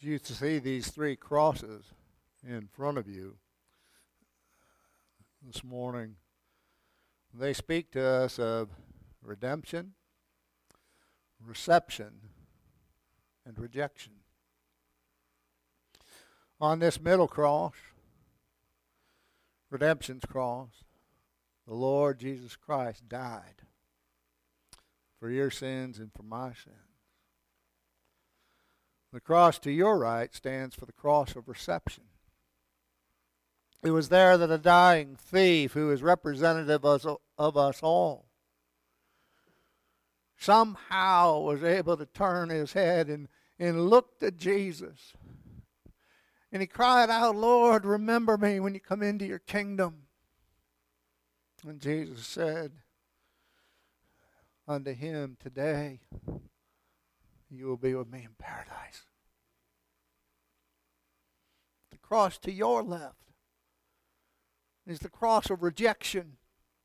You see these three crosses in front of you this morning. They speak to us of redemption, reception, and rejection. On this middle cross, redemption's cross, the Lord Jesus Christ died for your sins and for my sins. The cross to your right stands for the cross of reception. It was there that a dying thief, who is representative of us all, somehow was able to turn his head and looked at Jesus. And he cried out, "Lord, remember me when you come into your kingdom." And Jesus said unto him, "Today you will be with me in paradise." The cross to your left is the cross of rejection.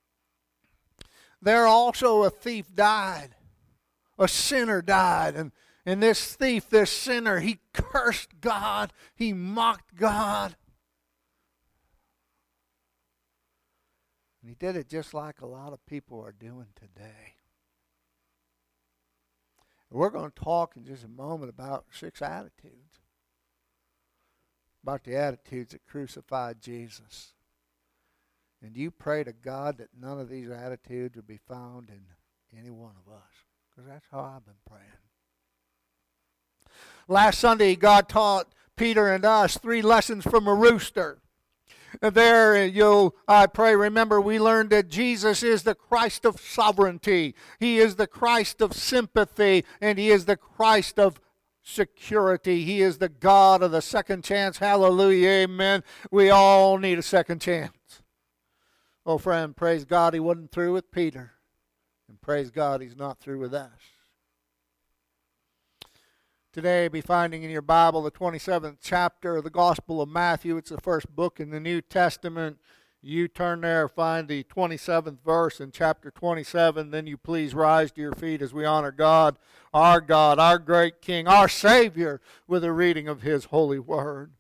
There also a thief died. A sinner died. And this thief, this sinner, he cursed God. He mocked God. And he did it just like a lot of people are doing today. We're going to talk in just a moment about 6 attitudes. About the attitudes that crucified Jesus. And you pray to God that none of these attitudes would be found in any one of us. Because that's how I've been praying. Last Sunday, God taught Peter and us 3 lessons from a rooster. And there, I pray, remember, we learned that Jesus is the Christ of sovereignty. He is the Christ of sympathy. And He is the Christ of security. He is the God of the second chance. Hallelujah, amen. We all need a second chance. Oh, friend, praise God He wasn't through with Peter. And praise God He's not through with us. Today, be finding in your Bible the 27th chapter of the Gospel of Matthew. It's the first book in the New Testament. You turn there, find the 27th verse in chapter 27. Then you please rise to your feet as we honor God, our great King, our Savior, with a reading of His holy word.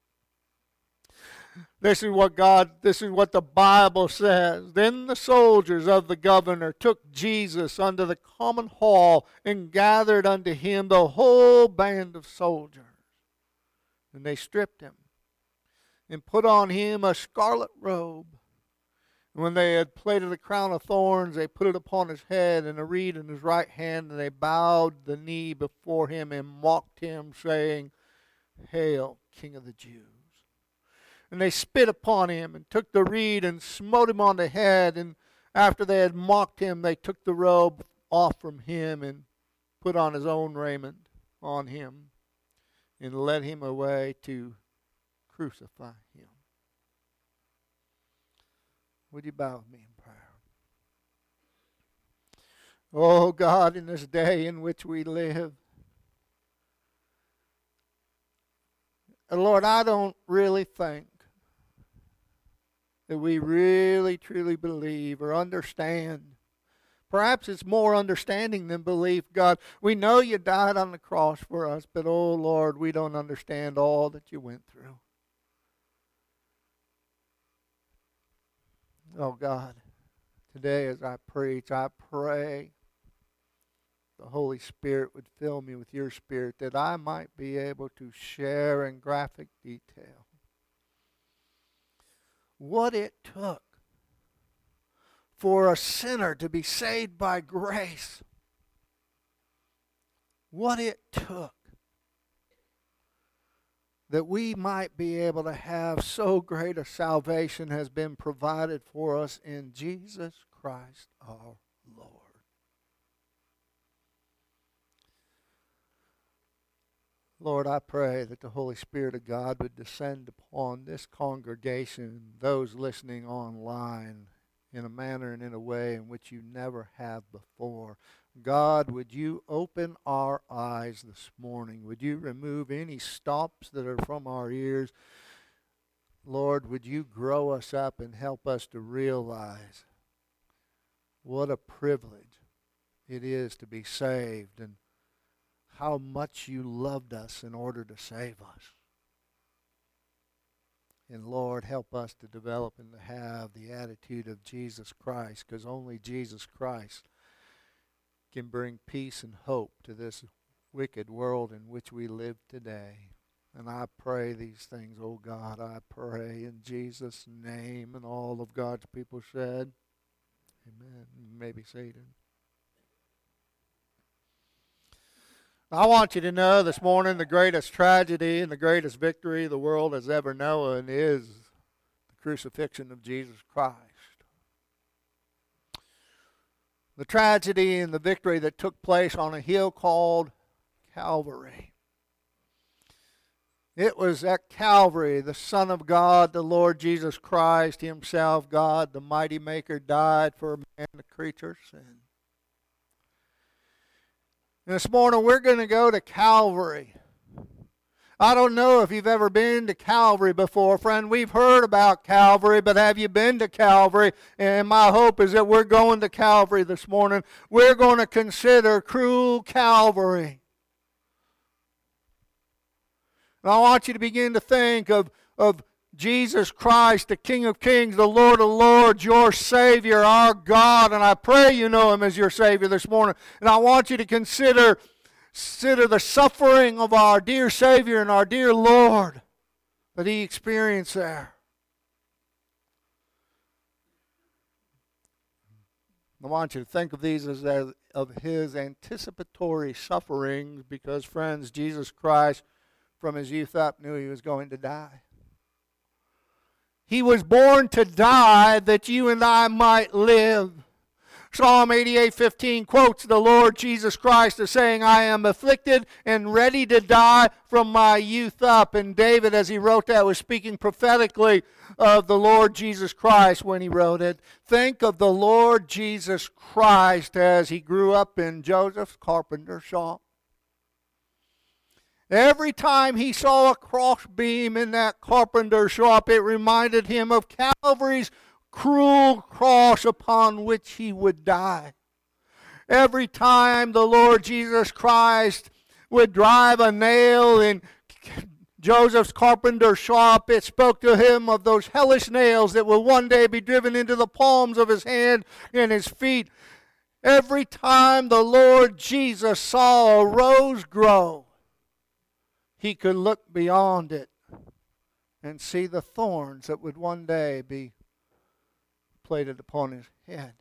This is what the Bible says. Then the soldiers of the governor took Jesus unto the common hall and gathered unto him the whole band of soldiers. And they stripped him and put on him a scarlet robe. And when they had plaited a crown of thorns, they put it upon his head and a reed in his right hand, and they bowed the knee before him and mocked him, saying, "Hail, King of the Jews." And they spit upon him and took the reed and smote him on the head. And after they had mocked him, they took the robe off from him and put on his own raiment on him and led him away to crucify him. Would you bow with me in prayer? Oh God, in this day in which we live, and Lord, I don't really think that we really, truly believe or understand. Perhaps it's more understanding than belief, God. We know you died on the cross for us, but oh Lord, we don't understand all that you went through. Oh God, today as I preach, I pray the Holy Spirit would fill me with your Spirit, that I might be able to share in graphic detail what it took for a sinner to be saved by grace. What it took that we might be able to have so great a salvation has been provided for us in Jesus Christ our Lord. Lord, I pray that the Holy Spirit of God would descend upon this congregation, those listening online, in a manner and in a way in which you never have before. God, would you open our eyes this morning? Would you remove any stops that are from our ears? Lord, would you grow us up and help us to realize what a privilege it is to be saved, and how much you loved us in order to save us. And Lord, help us to develop and to have the attitude of Jesus Christ, because only Jesus Christ can bring peace and hope to this wicked world in which we live today. And I pray these things, oh God, I pray in Jesus' name. And all of God's people said, amen. You may be seated. I want you to know this morning the greatest tragedy and the greatest victory the world has ever known is the crucifixion of Jesus Christ. The tragedy and the victory that took place on a hill called Calvary. It was at Calvary the Son of God, the Lord Jesus Christ himself, God, the mighty maker, died for man, the creature's sin. And this morning we're going to go to Calvary. I don't know if you've ever been to Calvary before, friend. We've heard about Calvary, but have you been to Calvary? And my hope is that we're going to Calvary this morning. We're going to consider cruel Calvary. And I want you to begin to think of Jesus Christ, the King of Kings, the Lord of Lords, your Savior, our God. And I pray you know Him as your Savior this morning. And I want you to consider the suffering of our dear Savior and our dear Lord that He experienced there. I want you to think of these as of His anticipatory sufferings, because, friends, Jesus Christ from His youth up knew He was going to die. He was born to die that you and I might live. Psalm 88:15 quotes the Lord Jesus Christ as saying, I am afflicted and ready to die from my youth up. And David, as he wrote that, was speaking prophetically of the Lord Jesus Christ when he wrote it. Think of the Lord Jesus Christ as He grew up in Joseph's carpenter shop. Every time he saw a crossbeam in that carpenter shop, it reminded him of Calvary's cruel cross upon which he would die. Every time the Lord Jesus Christ would drive a nail in Joseph's carpenter shop, it spoke to him of those hellish nails that will one day be driven into the palms of his hand and his feet. Every time the Lord Jesus saw a rose grow, He could look beyond it and see the thorns that would one day be plated upon His head.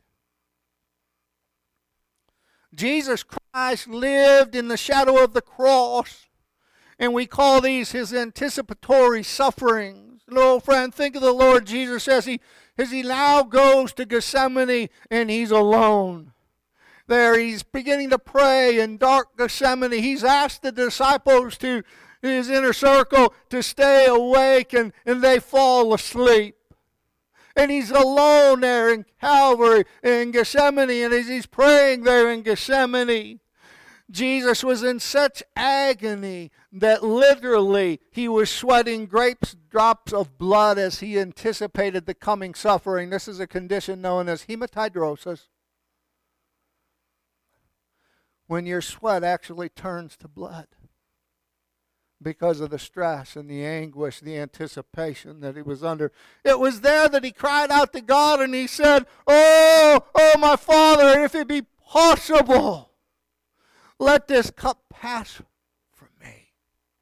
Jesus Christ lived in the shadow of the cross, and we call these His anticipatory sufferings. Little friend, think of the Lord Jesus as he now goes to Gethsemane and He's alone. There He's beginning to pray in dark Gethsemane. He's asked the disciples to His inner circle to stay awake, and they fall asleep. And He's alone there in Calvary, in Gethsemane, and as He's praying there in Gethsemane, Jesus was in such agony that literally He was sweating great drops of blood as He anticipated the coming suffering. This is a condition known as hematidrosis, when your sweat actually turns to blood, because of the stress and the anguish, the anticipation that He was under. It was there that He cried out to God and He said, oh, my Father, if it be possible, let this cup pass from me.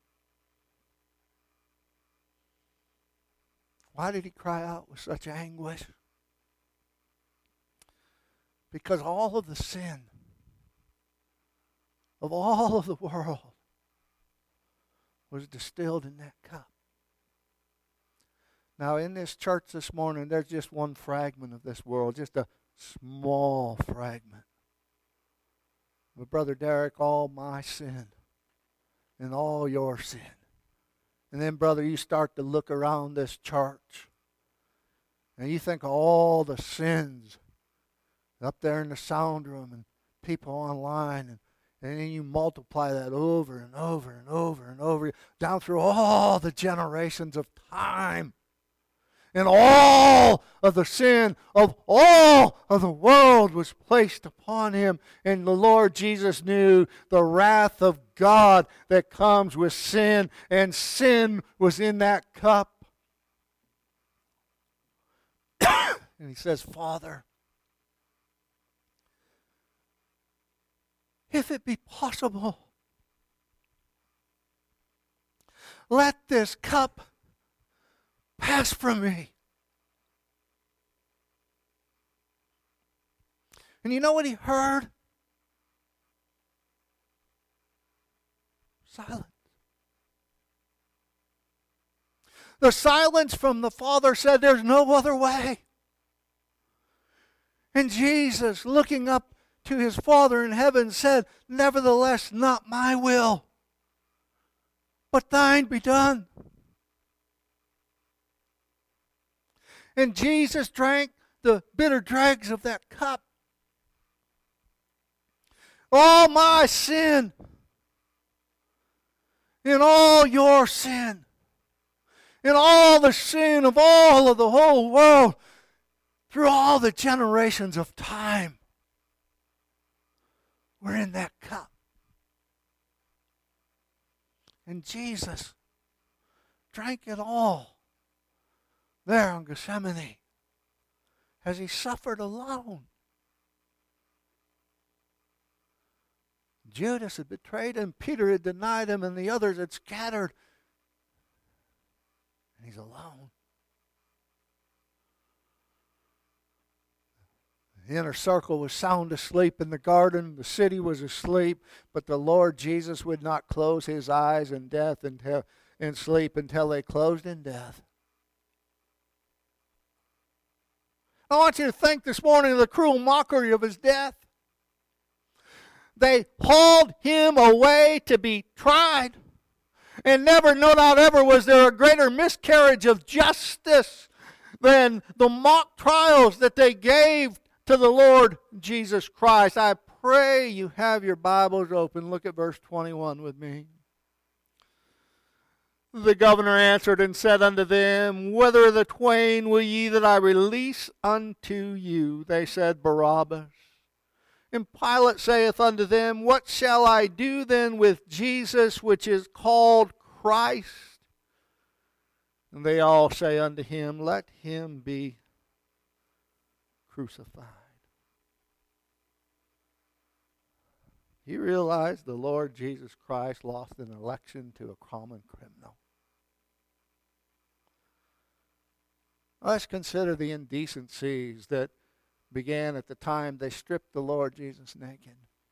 Why did He cry out with such anguish? Because all of the sin of all of the world was distilled in that cup. Now, in this church this morning, there's just one fragment of this world, just a small fragment. But Brother Derek, all my sin and all your sin. And then, brother, you start to look around this church and you think of all the sins up there in the sound room and people online, and then you multiply that over and over and over and over, down through all the generations of time. And all of the sin of all of the world was placed upon him. And the Lord Jesus knew the wrath of God that comes with sin. And sin was in that cup. And he says, Father, if it be possible, let this cup pass from me. And you know what he heard? Silence. The silence from the Father said, there's no other way. And Jesus, looking up to his Father in heaven, said, nevertheless, not my will, but thine be done. And Jesus drank the bitter dregs of that cup. All my sin and all your sin and all the sin of all of the whole world through all the generations of time were in that cup. And Jesus drank it all there in Gethsemane as he suffered alone. Judas had betrayed him, Peter had denied him, and the others had scattered. And he's alone. The inner circle was sound asleep in the garden. The city was asleep, but the Lord Jesus would not close his eyes in death in sleep until they closed in death. I want you to think this morning of the cruel mockery of his death. They hauled him away to be tried. And never, no doubt ever, was there a greater miscarriage of justice than the mock trials that they gave to the Lord Jesus Christ. I pray you have your Bibles open. Look at verse 21 with me. The governor answered and said unto them, whether of the twain will ye that I release unto you? They said, Barabbas. And Pilate saith unto them, what shall I do then with Jesus, which is called Christ? And they all say unto him, let him be crucified. You realize the Lord Jesus Christ lost an election to a common criminal. Let's consider the indecencies that began at the time they stripped the Lord Jesus naked.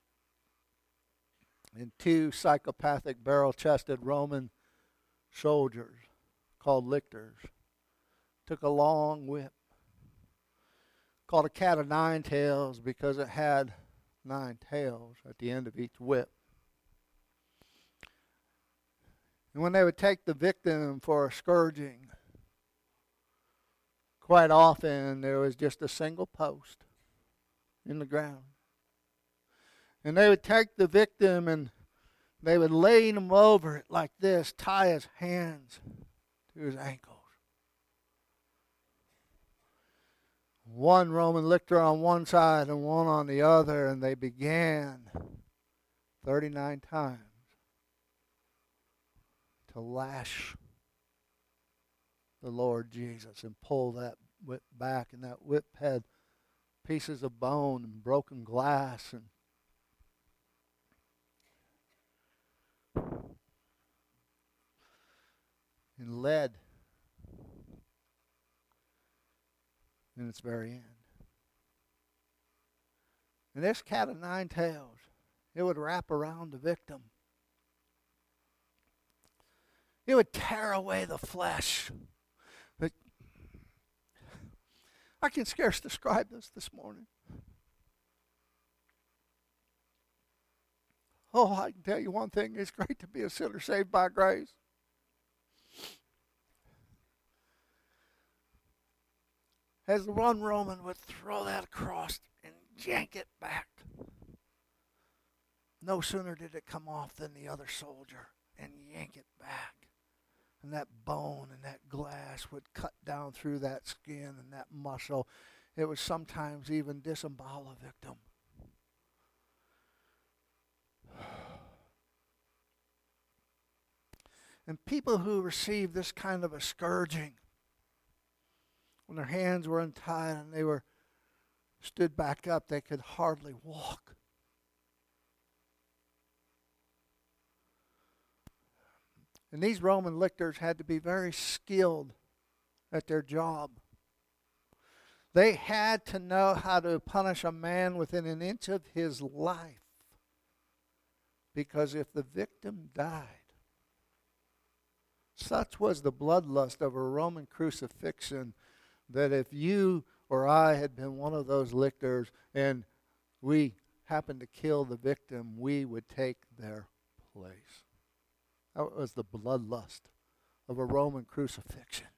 And two psychopathic, barrel-chested Roman soldiers called lictors took a long whip, called a cat of nine tails because it had 9 tails at the end of each whip. And when they would take the victim for a scourging, quite often there was just a single post in the ground. And they would take the victim and they would lay him over it like this, tie his hands to his ankles. One Roman lictor on one side and one on the other, and they began 39 times to lash the Lord Jesus and pull that whip back, and that whip had pieces of bone and broken glass and lead in its very end. And this cat of 9 tails, it would wrap around the victim. It would tear away the flesh. But I can scarce describe this morning. Oh, I can tell you one thing. It's great to be a sinner saved by grace. As the one Roman would throw that across and yank it back, no sooner did it come off than the other soldier and yank it back. And that bone and that glass gas would cut down through that skin and that muscle. It would sometimes even disembowel a victim. And people who received this kind of a scourging, when their hands were untied and they were stood back up, they could hardly walk. And these Roman lictors had to be very skilled at their job. They had to know how to punish a man within an inch of his life. Because if the victim died, such was the bloodlust of a Roman crucifixion, that if you or I had been one of those lictors and we happened to kill the victim, we would take their place. That was the bloodlust of a Roman crucifixion.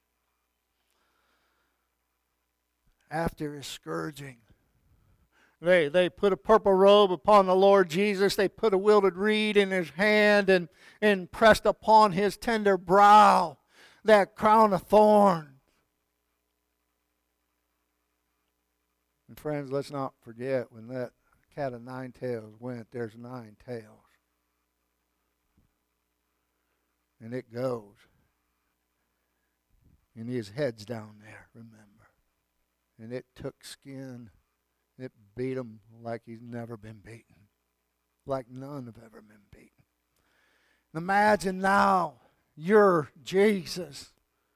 After his scourging, they put a purple robe upon the Lord Jesus. They put a wilted reed in his hand and pressed upon his tender brow that crown of thorns. And friends, let's not forget, when that cat of nine tails went, there's 9 tails. And it goes. And his head's down there, remember. And it took skin. It beat him like he's never been beaten. Like none have ever been beaten. Imagine now, you're Jesus.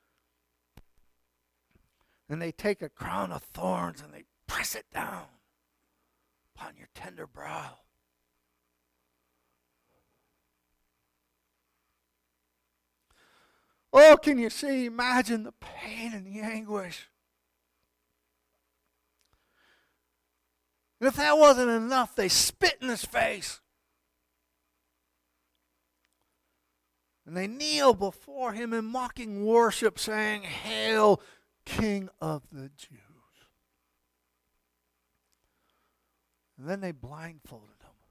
And they take a crown of thorns and they press it down upon your tender brow. Oh, can you see? Imagine the pain and the anguish. And if that wasn't enough, they spit in his face. And they kneel before him in mocking worship, saying, "Hail, King of the Jews." And then they blindfolded him.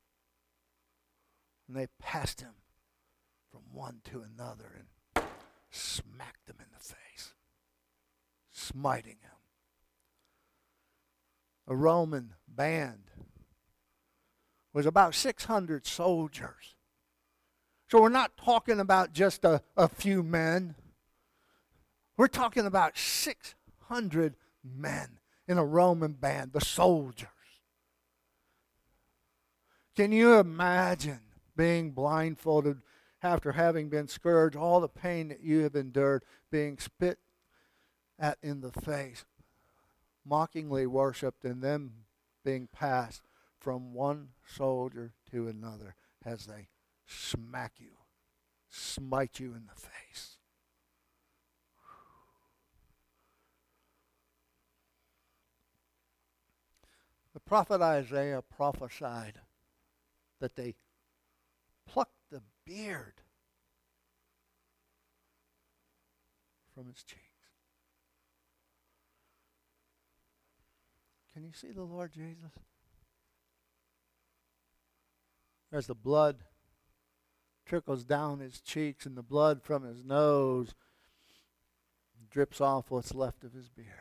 And they passed him from one to another and smacked him in the face, smiting him. A Roman band was about 600 soldiers. So we're not talking about just a few men. We're talking about 600 men in a Roman band, the soldiers. Can you imagine being blindfolded after having been scourged, all the pain that you have endured, being spit at in the face, mockingly worshipped, and then being passed from one soldier to another as they smack you, smite you in the face? The prophet Isaiah prophesied that they plucked the beard from his cheeks. Can you see the Lord Jesus? As the blood trickles down his cheeks and the blood from his nose drips off what's left of his beard.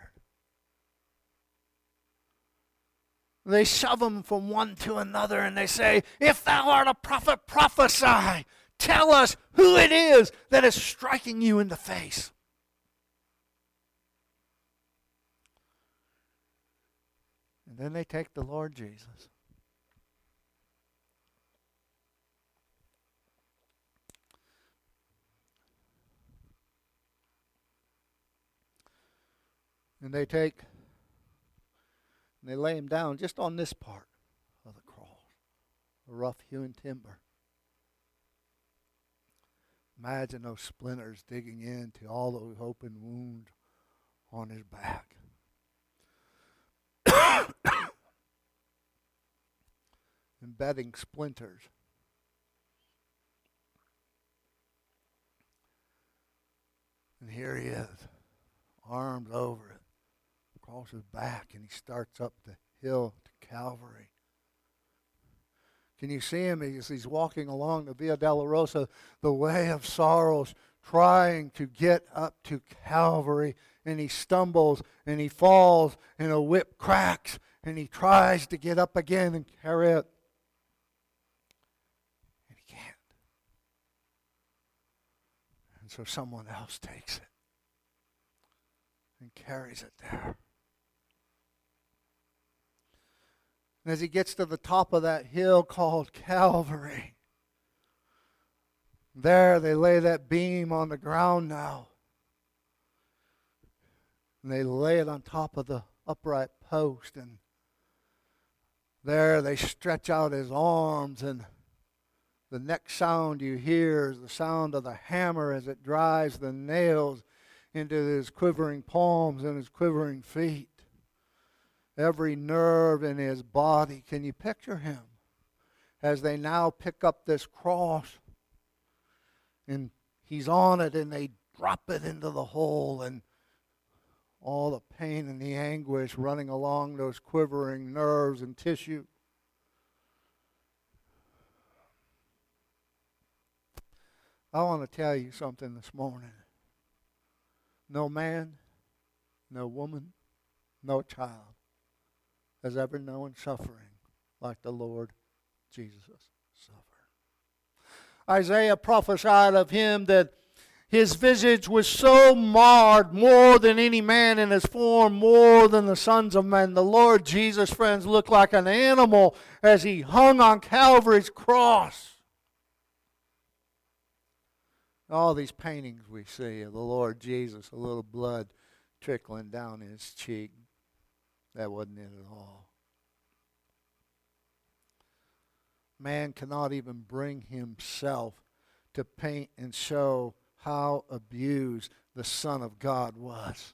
They shove him from one to another and they say, "If thou art a prophet, prophesy. Tell us who it is that is striking you in the face." And then they take the Lord Jesus. And they lay him down just on this part of the cross, a rough-hewn timber. Imagine those splinters digging into all those open wounds on his back. Embedding splinters. And here he is, arms over it, across his back, and he starts up the hill to Calvary. Can you see him as he's walking along the Via Dolorosa, the way of sorrows, trying to get up to Calvary, and he stumbles and he falls and a whip cracks and he tries to get up again and carry it. And he can't. And so someone else takes it and carries it there. And as he gets to the top of that hill called Calvary, there they lay that beam on the ground now. And they lay it on top of the upright post. And there they stretch out his arms. And the next sound you hear is the sound of the hammer as it drives the nails into his quivering palms and his quivering feet. Every nerve in his body. Can you picture him as they now pick up this cross and he's on it and they drop it into the hole, and all the pain and the anguish running along those quivering nerves and tissue. I want to tell you something this morning. No man, no woman, no child has ever known suffering like the Lord Jesus suffered. Isaiah prophesied of him that his visage was so marred, more than any man in his form, more than the sons of men. The Lord Jesus, friends, looked like an animal as he hung on Calvary's cross. All these paintings we see of the Lord Jesus, a little blood trickling down his cheek. That wasn't it at all. Man cannot even bring himself to paint and show how abused the Son of God was.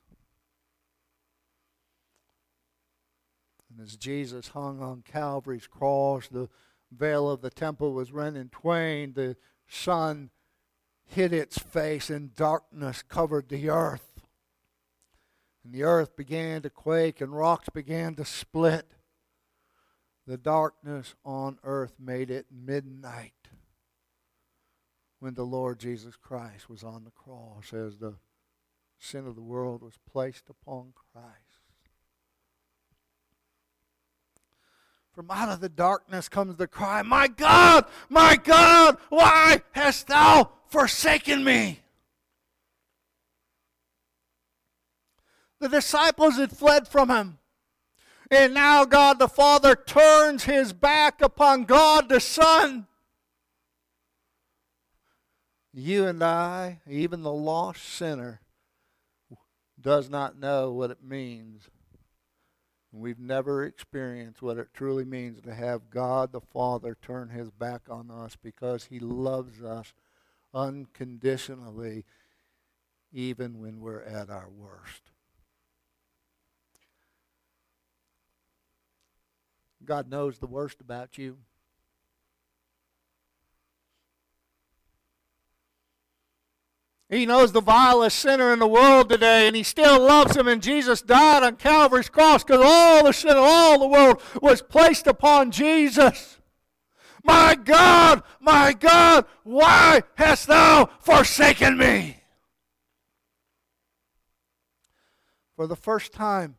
And as Jesus hung on Calvary's cross, the veil of the temple was rent in twain. The sun hid its face, and darkness covered the earth. And the earth began to quake, and rocks began to split. The darkness on earth made it midnight when the Lord Jesus Christ was on the cross, as the sin of the world was placed upon Christ. From out of the darkness comes the cry, my God, why hast thou forsaken me? The disciples had fled from him. And now God the Father turns his back upon God the Son. You and I, even the lost sinner, does not know what it means. We've never experienced what it truly means to have God the Father turn his back on us, because he loves us unconditionally, even when we're at our worst. God knows the worst about you. He knows the vilest sinner in the world today, and he still loves him. And Jesus died on Calvary's cross because all the sin of all the world was placed upon Jesus. My God, why hast thou forsaken me? For the first time,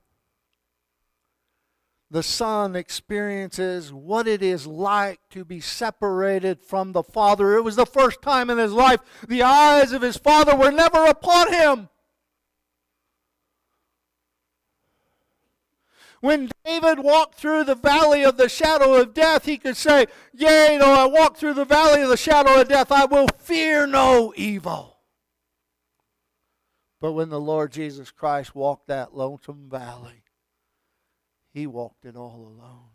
the Son experiences what it is like to be separated from the Father. It was the first time in his life the eyes of his Father were never upon him. When David walked through the valley of the shadow of death, he could say, yea, though I walk through the valley of the shadow of death, I will fear no evil. But when the Lord Jesus Christ walked that lonesome valley, he walked it all alone.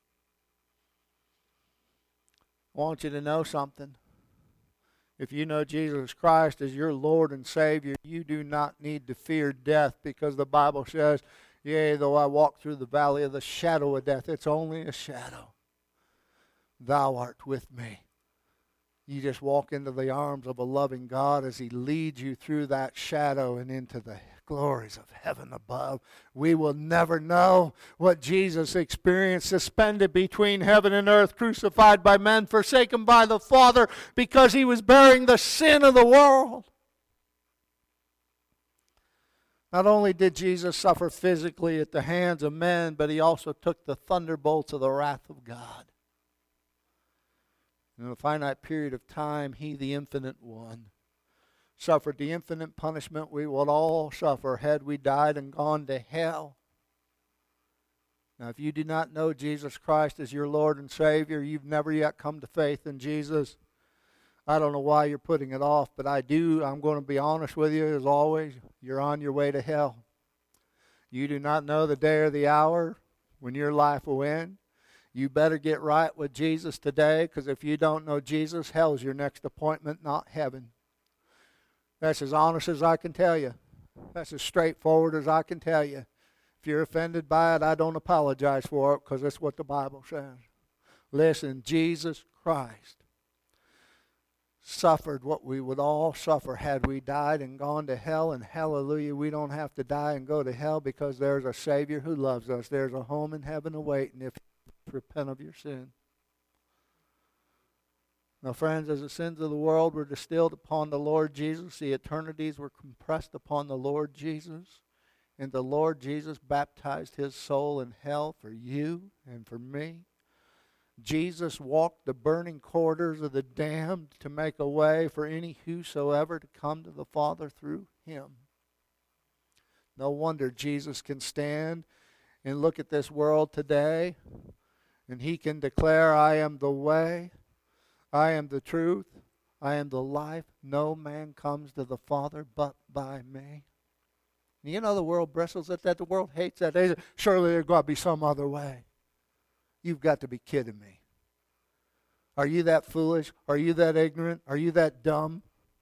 I want you to know something. If you know Jesus Christ as your Lord and Savior, you do not need to fear death, because the Bible says, yea, though I walk through the valley of the shadow of death, it's only a shadow. Thou art with me. You just walk into the arms of a loving God as he leads you through that shadow and into the glories of heaven above. We will never know what Jesus experienced, suspended between heaven and earth, crucified by men, forsaken by the Father, because he was bearing the sin of the world. Not only did Jesus suffer physically at the hands of men, but he also took the thunderbolts of the wrath of God. In a finite period of time, he, the infinite one, suffered the infinite punishment we would all suffer had we died and gone to hell. Now, if you do not know Jesus Christ as your Lord and Savior, you've never yet come to faith in Jesus. I don't know why you're putting it off, but I do. I'm going to be honest with you, as always. You're on your way to hell. You do not know the day or the hour when your life will end. You better get right with Jesus today, because if you don't know Jesus, hell's your next appointment, not heaven. That's as honest as I can tell you. That's as straightforward as I can tell you. If you're offended by it, I don't apologize for it, because that's what the Bible says. Listen, Jesus Christ suffered what we would all suffer had we died and gone to hell. And hallelujah, we don't have to die and go to hell, because there's a Savior who loves us. There's a home in heaven awaiting if you repent of your sin. Now, friends, as the sins of the world were distilled upon the Lord Jesus, the eternities were compressed upon the Lord Jesus. And the Lord Jesus baptized his soul in hell for you and for me. Jesus walked the burning corridors of the damned to make a way for any whosoever to come to the Father through him. No wonder Jesus can stand and look at this world today, and he can declare, I am the way, I am the truth, I am the life. No man comes to the Father but by me. And you know the world bristles at that. The world hates that. They say, surely there's got to be some other way. You've got to be kidding me. Are you that foolish? Are you that ignorant? Are you that dumb?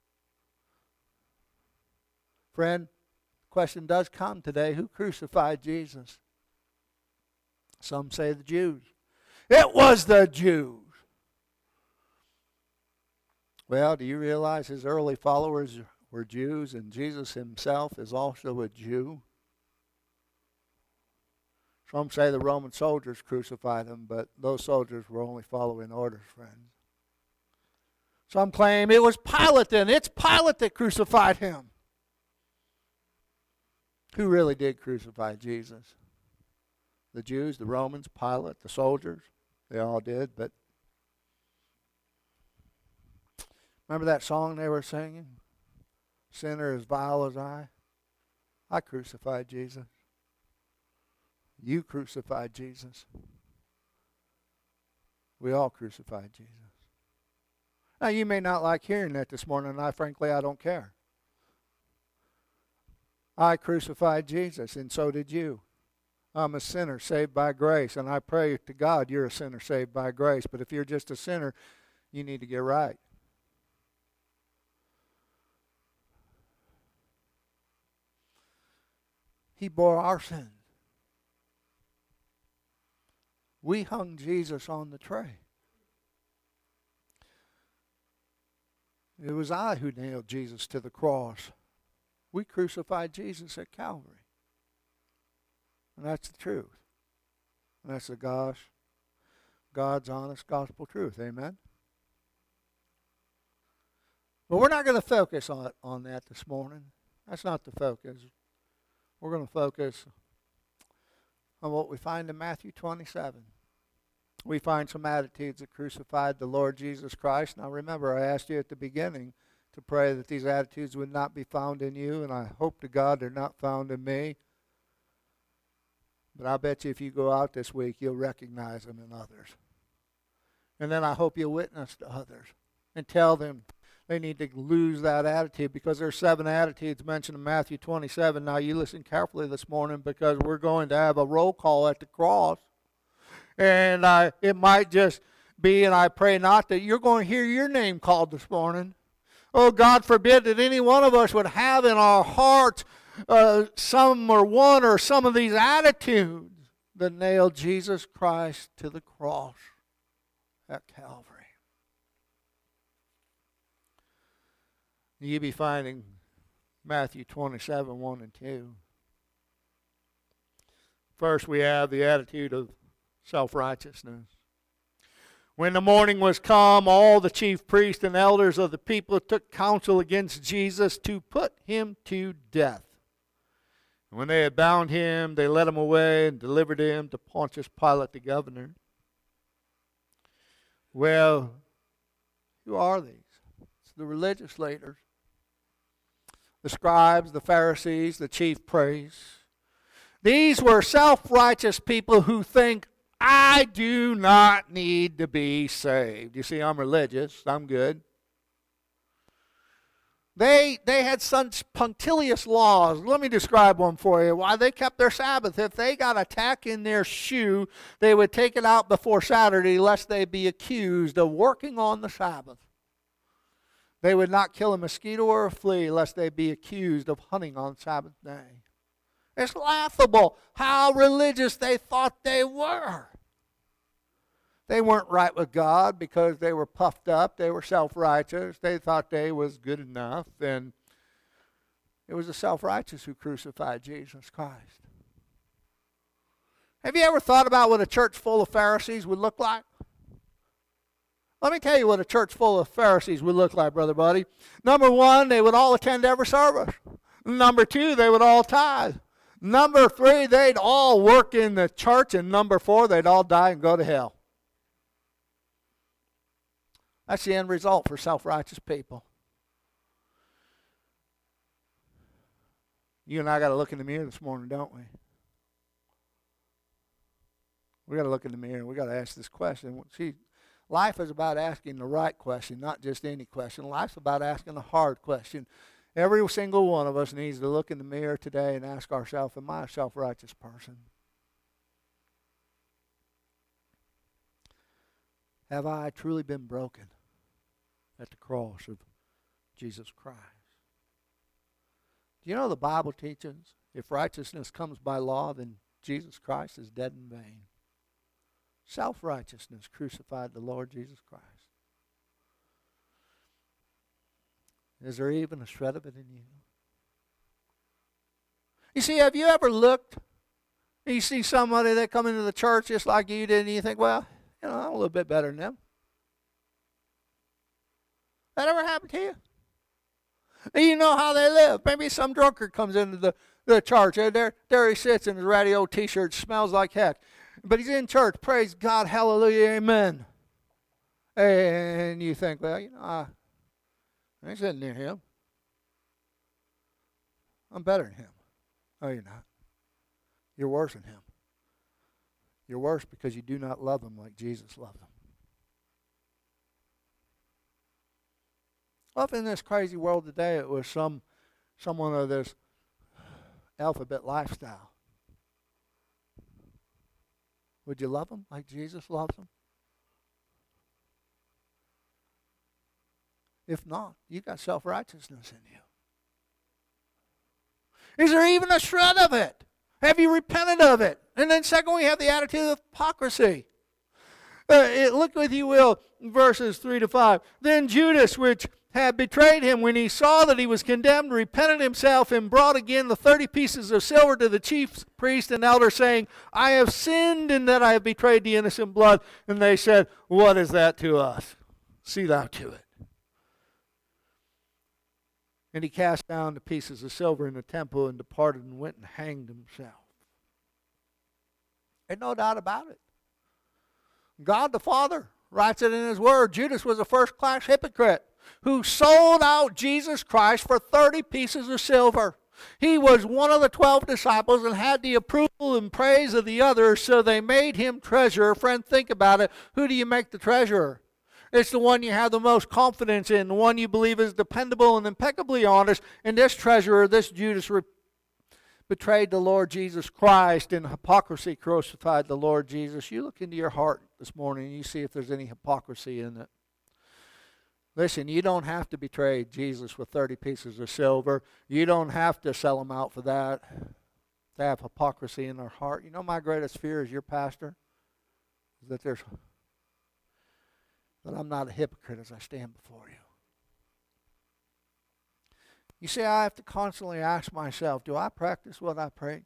Friend, the question does come today. Who crucified Jesus? Some say the Jews. It was the Jews. Well, do you realize his early followers were Jews, and Jesus himself is also a Jew? Some say the Roman soldiers crucified him, but those soldiers were only following orders, friends. Some claim it was Pilate then. It's Pilate that crucified him. Who really did crucify Jesus? The Jews, the Romans, Pilate, the soldiers. They all did, but remember that song they were singing? Sinner as vile as I. I crucified Jesus. You crucified Jesus. We all crucified Jesus. Now, you may not like hearing that this morning, and frankly, I don't care. I crucified Jesus, and so did you. I'm a sinner saved by grace, and I pray to God you're a sinner saved by grace. But if you're just a sinner, you need to get right. He bore our sins. We hung Jesus on the tree. It was I who nailed Jesus to the cross. We crucified Jesus at Calvary. And that's the truth. And that's the God's honest gospel truth. Amen? But we're not going to focus on that this morning. That's not the focus. We're going to focus on what we find in Matthew 27. We find some attitudes that crucified the Lord Jesus Christ. Now remember, I asked you at the beginning to pray that these attitudes would not be found in you, and I hope to God they're not found in me. But I bet you if you go out this week, you'll recognize them in others. And then I hope you'll witness to others and tell them they need to lose that attitude, because there are 7 attitudes mentioned in Matthew 27. Now you listen carefully this morning, because we're going to have a roll call at the cross. And it might just be, and I pray not, that you're going to hear your name called this morning. Oh, God forbid that any one of us would have in our hearts some or one or some of these attitudes that nailed Jesus Christ to the cross at Calvary. You'll be finding Matthew 27, 1 and 2. First, we have the attitude of self-righteousness. When the morning was come, all the chief priests and elders of the people took counsel against Jesus to put him to death. And when they had bound him, they led him away and delivered him to Pontius Pilate, the governor. Well, who are these? It's the religious leaders, the scribes, the Pharisees, the chief priests. These were self-righteous people who think, I do not need to be saved. You see, I'm religious. I'm good. They had such punctilious laws. Let me describe one for you. Why they kept their Sabbath. If they got a tack in their shoe, they would take it out before Saturday lest they be accused of working on the Sabbath. They would not kill a mosquito or a flea lest they be accused of hunting on Sabbath day. It's laughable how religious they thought they were. They weren't right with God because they were puffed up. They were self-righteous. They thought they was good enough. And it was the self-righteous who crucified Jesus Christ. Have you ever thought about what a church full of Pharisees would look like? Let me tell you what a church full of Pharisees would look like, brother buddy. Number one, they would all attend every service. Number two, they would all tithe. Number three, they'd all work in the church. And number four, they'd all die and go to hell. That's the end result for self-righteous people. You and I got to look in the mirror this morning, don't we? We got to look in the mirror. We got to ask this question. See, life is about asking the right question, not just any question. Life's about asking a hard question. Every single one of us needs to look in the mirror today and ask ourselves, am I a self-righteous person? Have I truly been broken at the cross of Jesus Christ? Do you know the Bible teaches if righteousness comes by law, then Jesus Christ is dead in vain. Self-righteousness crucified the Lord Jesus Christ. Is there even a shred of it in you? You see, have you ever looked, and you see somebody that come into the church just like you did, and you think, well, you know, I'm a little bit better than them. That ever happened to you? And you know how they live. Maybe some drunkard comes into the church, and there he sits in his radio T-shirt, smells like heck. But he's in church, praise God, hallelujah, amen. And you think, well, you know, I ain't sitting near him. I'm better than him. Oh, you're not. You're worse than him. You're worse because you do not love him like Jesus loved him. Well, in this crazy world today, it was someone of this alphabet lifestyle. Would you love him like Jesus loves him? If not, you got self-righteousness in you. Is there even a shred of it? Have you repented of it? And then second, we have the attitude of hypocrisy. Look, if you will, verses 3 to 5. Then Judas, which had betrayed him, when he saw that he was condemned, repented himself and brought again the 30 pieces of silver to the chief priest and elder, saying, I have sinned in that I have betrayed the innocent blood. And they said, what is that to us? See thou to it. And he cast down the pieces of silver in the temple and departed and went and hanged himself. There's no doubt about it. God the Father writes it in his word. Judas was a first-class hypocrite who sold out Jesus Christ for 30 pieces of silver. He was one of the 12 disciples and had the approval and praise of the others, so they made him treasurer. Friend, think about it. Who do you make the treasurer? It's the one you have the most confidence in, the one you believe is dependable and impeccably honest. And this treasurer, this Judas, betrayed the Lord Jesus Christ, and hypocrisy crucified the Lord Jesus. You look into your heart this morning and you see if there's any hypocrisy in it. Listen, you don't have to betray Jesus with 30 pieces of silver. You don't have to sell him out for that, to have hypocrisy in their heart. You know, my greatest fear as your pastor is that I'm not a hypocrite as I stand before you. You see, I have to constantly ask myself, do I practice what I preach?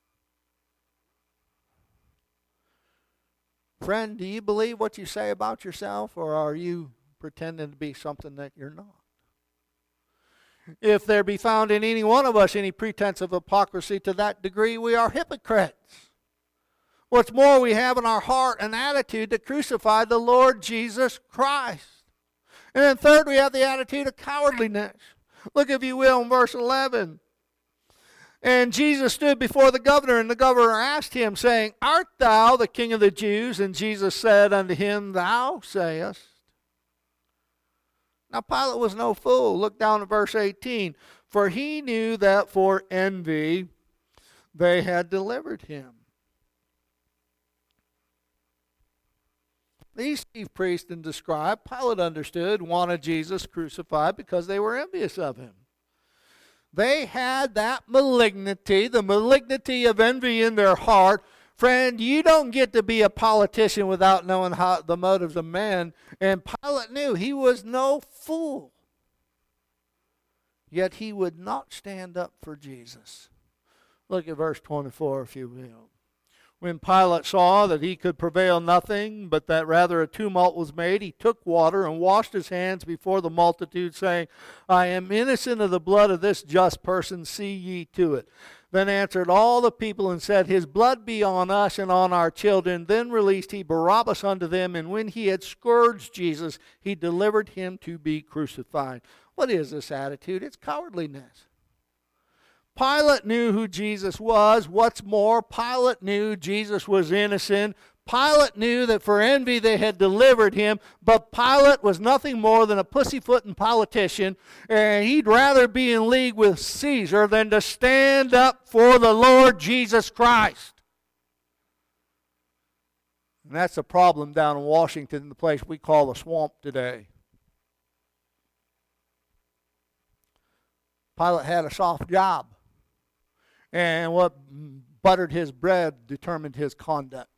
Friend, do you believe what you say about yourself, or are you pretending to be something that you're not? If there be found in any one of us any pretense of hypocrisy, to that degree we are hypocrites. What's more, we have in our heart an attitude to crucify the Lord Jesus Christ. And then third, we have the attitude of cowardliness. Look, if you will, in verse 11. And Jesus stood before the governor, and the governor asked him, saying, Art thou the King of the Jews? And Jesus said unto him, Thou sayest. Now Pilate was no fool. Look down at verse 18. For he knew that for envy they had delivered him. These chief priests and the scribe, Pilate understood, wanted Jesus crucified because they were envious of him. They had that malignity, the malignity of envy in their heart. Friend, you don't get to be a politician without knowing the motives of men. And Pilate knew he was no fool. Yet he would not stand up for Jesus. Look at verse 24, if you will. When Pilate saw that he could prevail nothing, but that rather a tumult was made, he took water and washed his hands before the multitude, saying, I am innocent of the blood of this just person, see ye to it. Then answered all the people and said, His blood be on us and on our children. Then released he Barabbas unto them, and when he had scourged Jesus, he delivered him to be crucified. What is this attitude? It's cowardliness. Pilate knew who Jesus was. What's more, Pilate knew Jesus was innocent. Pilate knew that for envy they had delivered him, but Pilate was nothing more than a pussyfooting politician, and he'd rather be in league with Caesar than to stand up for the Lord Jesus Christ. And that's the problem down in Washington, the place we call the swamp today. Pilate had a soft job, and what buttered his bread determined his conduct.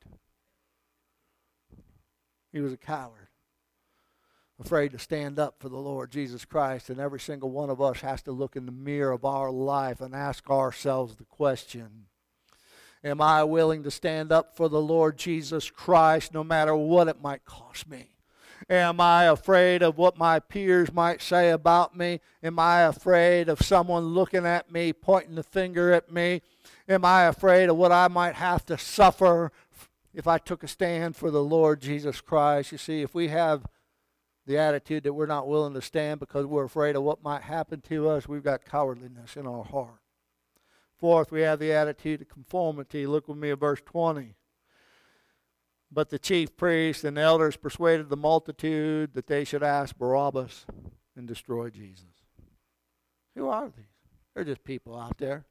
He was a coward, afraid to stand up for the Lord Jesus Christ. And every single one of us has to look in the mirror of our life and ask ourselves the question, am I willing to stand up for the Lord Jesus Christ no matter what it might cost me? Am I afraid of what my peers might say about me? Am I afraid of someone looking at me, pointing the finger at me? Am I afraid of what I might have to suffer if I took a stand for the Lord Jesus Christ? You see, if we have the attitude that we're not willing to stand because we're afraid of what might happen to us, we've got cowardliness in our heart. Fourth, we have the attitude of conformity. Look with me at verse 20. But the chief priests and elders persuaded the multitude that they should ask Barabbas and destroy Jesus. Who are these? They're just people out there.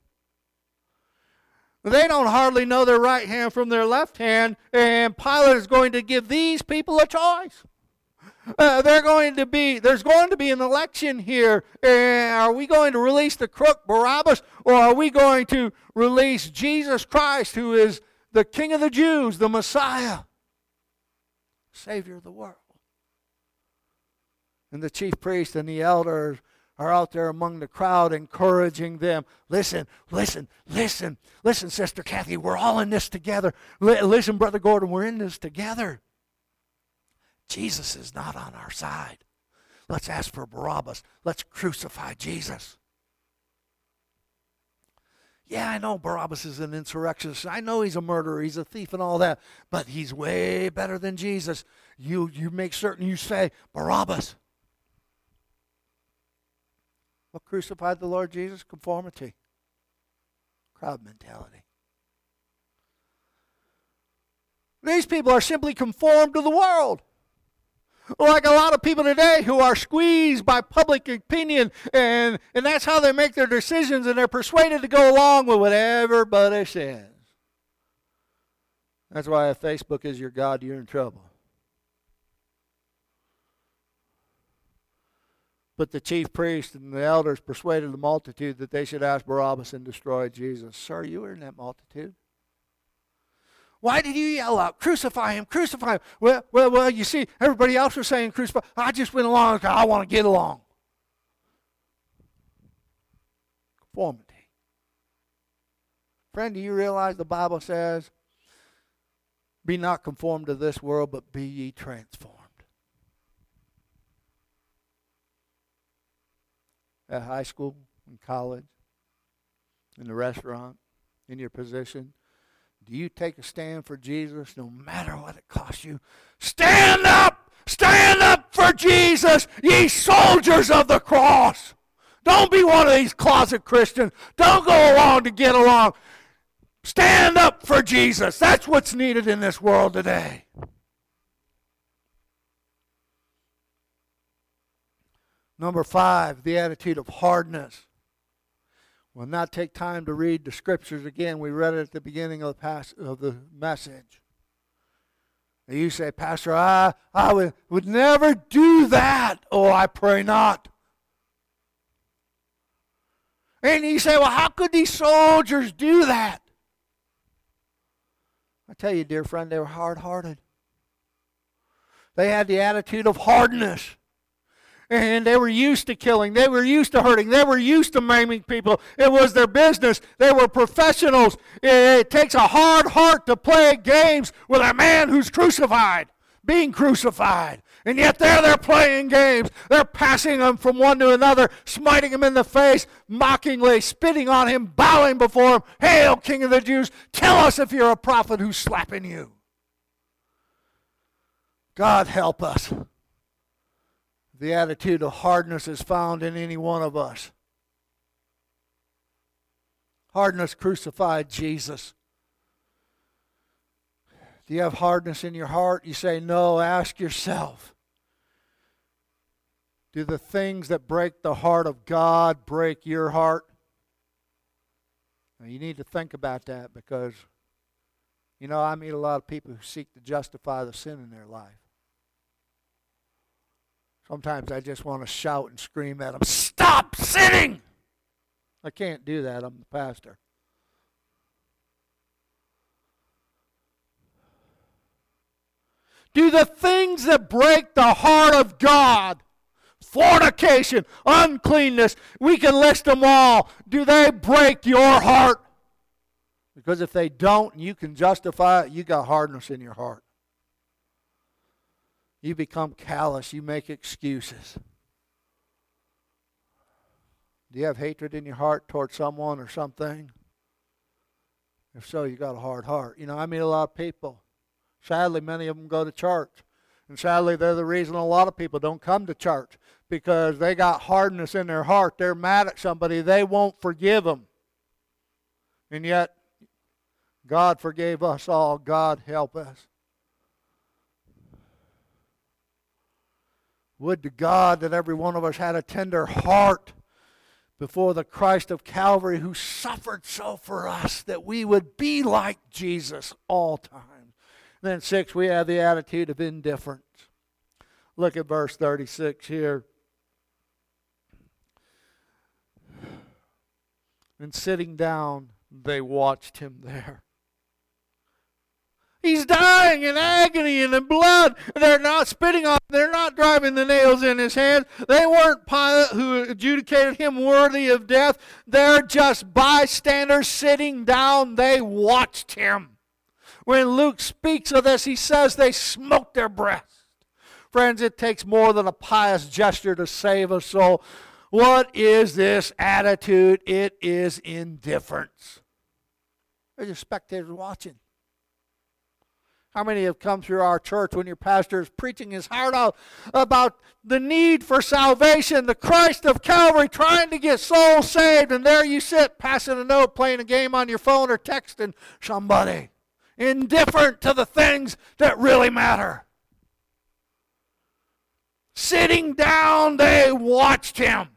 They don't hardly know their right hand from their left hand, and Pilate is going to give these people a choice. There's going to be an election here. Are we going to release the crook Barabbas, or are we going to release Jesus Christ, who is the King of the Jews, the Messiah, Savior of the world? And the chief priests and the elders are out there among the crowd encouraging them. Listen, Sister Kathy, we're all in this together. Listen, Brother Gordon, we're in this together. Jesus is not on our side. Let's ask for Barabbas. Let's crucify Jesus. Yeah, I know Barabbas is an insurrectionist. I know he's a murderer. He's a thief and all that. But he's way better than Jesus. You make certain you say, Barabbas. What crucified the Lord Jesus? Conformity. Crowd mentality. These people are simply conformed to the world. Like a lot of people today who are squeezed by public opinion, and that's how they make their decisions, and they're persuaded to go along with what everybody says. That's why if Facebook is your God, you're in trouble. But the chief priests and the elders persuaded the multitude that they should ask Barabbas and destroy Jesus. Sir, you were in that multitude. Why did you yell out, crucify him, crucify him? Well, you see, everybody else was saying crucify. I just went along because I want to get along. Conformity. Friend, do you realize the Bible says, be not conformed to this world, but be ye transformed. at high school, in college, in the restaurant, in your position? Do you take a stand for Jesus no matter what it costs you? Stand up! Stand up for Jesus, ye soldiers of the cross! Don't be one of these closet Christians. Don't go along to get along. Stand up for Jesus. That's what's needed in this world today. Number 5, the attitude of hardness. We'll not take time to read the scriptures again. We read it at the beginning of the message. And you say, Pastor, I would never do that. Oh, I pray not. And you say, well, how could these soldiers do that? I tell you, dear friend, they were hard-hearted. They had the attitude of hardness. And they were used to killing. They were used to hurting. They were used to maiming people. It was their business. They were professionals. It takes a hard heart to play games with a man who's crucified, being crucified. And yet they're playing games. They're passing him from one to another, smiting him in the face, mockingly, spitting on him, bowing before him. Hail, King of the Jews. Tell us if you're a prophet who's slapping you. God help us. The attitude of hardness is found in any one of us. Hardness crucified Jesus. Do you have hardness in your heart? You say no. Ask yourself, do the things that break the heart of God break your heart? Now, you need to think about that because, I meet a lot of people who seek to justify the sin in their life. Sometimes I just want to shout and scream at them, stop sinning! I can't do that. I'm the pastor. Do the things that break the heart of God, fornication, uncleanness, we can list them all, do they break your heart? Because if they don't and you can justify it, you got hardness in your heart. You become callous. You make excuses. Do you have hatred in your heart toward someone or something? If so, you got a hard heart. I meet a lot of people. Sadly, many of them go to church. And sadly, they're the reason a lot of people don't come to church. Because they got hardness in their heart. They're mad at somebody. They won't forgive them. And yet, God forgave us all. God help us. Would to God that every one of us had a tender heart before the Christ of Calvary who suffered so for us that we would be like Jesus all times. Then 6, we have the attitude of indifference. Look at verse 36 here. And sitting down, they watched him there. He's dying in agony and in blood. They're not spitting on him. They're not driving the nails in his hands. They weren't Pilate who adjudicated him worthy of death. They're just bystanders sitting down. They watched him. When Luke speaks of this, he says they smote their breasts. Friends, it takes more than a pious gesture to save a soul. What is this attitude? It is indifference. They're just spectators watching. How many have come through our church when your pastor is preaching his heart out about the need for salvation, the Christ of Calvary, trying to get souls saved, and there you sit, passing a note, playing a game on your phone, or texting somebody, indifferent to the things that really matter. Sitting down, they watched him.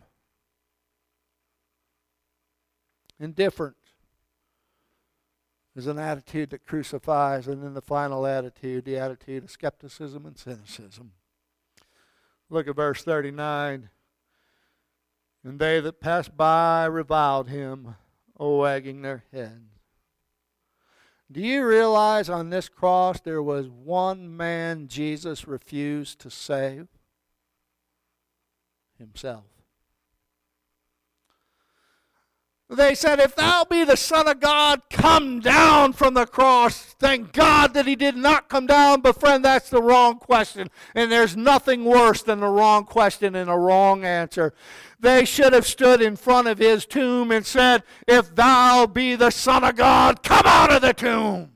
Indifferent is an attitude that crucifies, and then the final attitude, the attitude of skepticism and cynicism. Look at verse 39. And they that passed by reviled him, wagging their heads. Do you realize on this cross there was one man Jesus refused to save? Himself. They said, if thou be the Son of God, come down from the cross. Thank God that he did not come down. But friend, that's the wrong question. And there's nothing worse than the wrong question and a wrong answer. They should have stood in front of his tomb and said, if thou be the Son of God, come out of the tomb.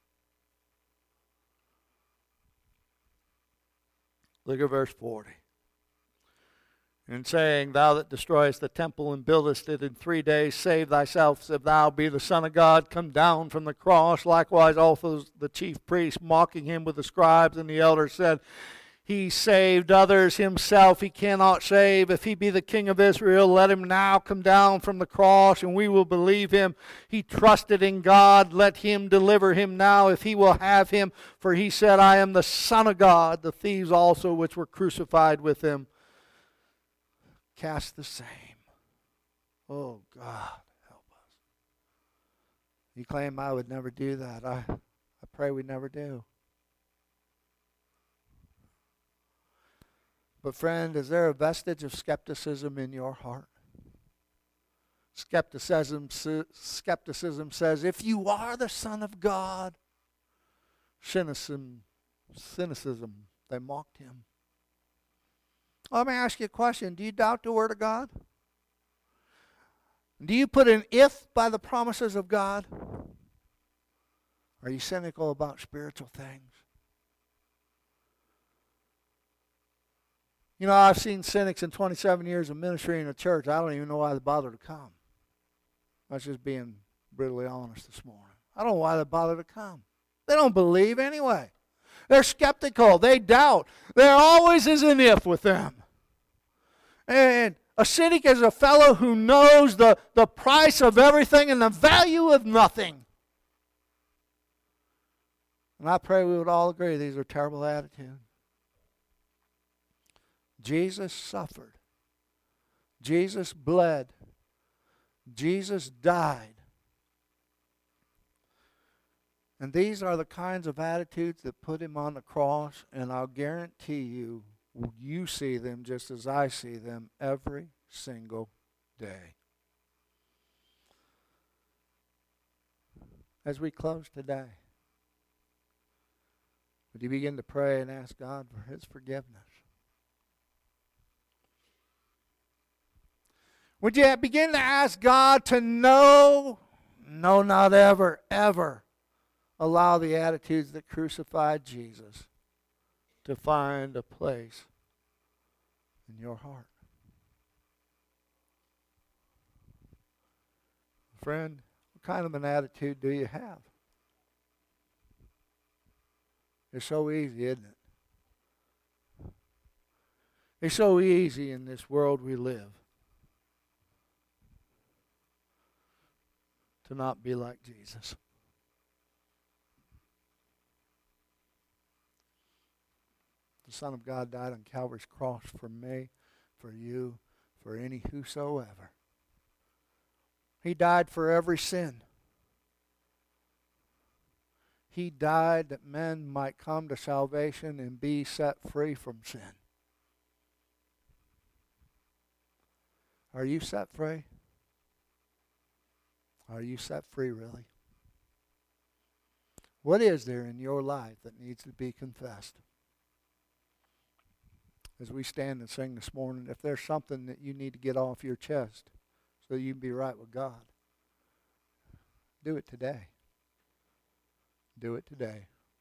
Look at verse 40. And saying, thou that destroyest the temple and buildest it in 3 days, save thyself. If thou be the Son of God, come down from the cross. Likewise also the chief priests, mocking him with the scribes and the elders, said, he saved others, himself he cannot save. If he be the King of Israel, let him now come down from the cross, and we will believe him. He trusted in God. Let him deliver him now, if he will have him. For he said, I am the Son of God. The thieves also which were crucified with him cast the same. Oh, God, help us. You claim I would never do that. I pray we never do. But friend, is there a vestige of skepticism in your heart? Skepticism says, if you are the Son of God. Cynicism, they mocked him. Let me ask you a question. Do you doubt the Word of God? Do you put an if by the promises of God? Are you cynical about spiritual things? You know, I've seen cynics in 27 years of ministry in a church. I don't even know why they bother to come. That's just being brutally honest this morning. I don't know why they bother to come. They don't believe anyway. They're skeptical. They doubt. There always is an if with them. And a cynic is a fellow who knows the price of everything and the value of nothing. And I pray we would all agree these are terrible attitudes. Jesus suffered. Jesus bled. Jesus died. And these are the kinds of attitudes that put him on the cross, and I'll guarantee you, you see them just as I see them every single day. As we close today, would you begin to pray and ask God for his forgiveness? Would you begin to ask God to no, not ever, ever allow the attitudes that crucified Jesus to find a place in your heart? Friend, what kind of an attitude do you have? It's so easy, isn't it? It's so easy in this world we live to not be like Jesus. The Son of God died on Calvary's cross for me, for you, for any whosoever. He died for every sin. He died that men might come to salvation and be set free from sin. Are you set free? Are you set free, really? What is there in your life that needs to be confessed? As we stand and sing this morning, if there's something that you need to get off your chest so you can be right with God, do it today. Do it today.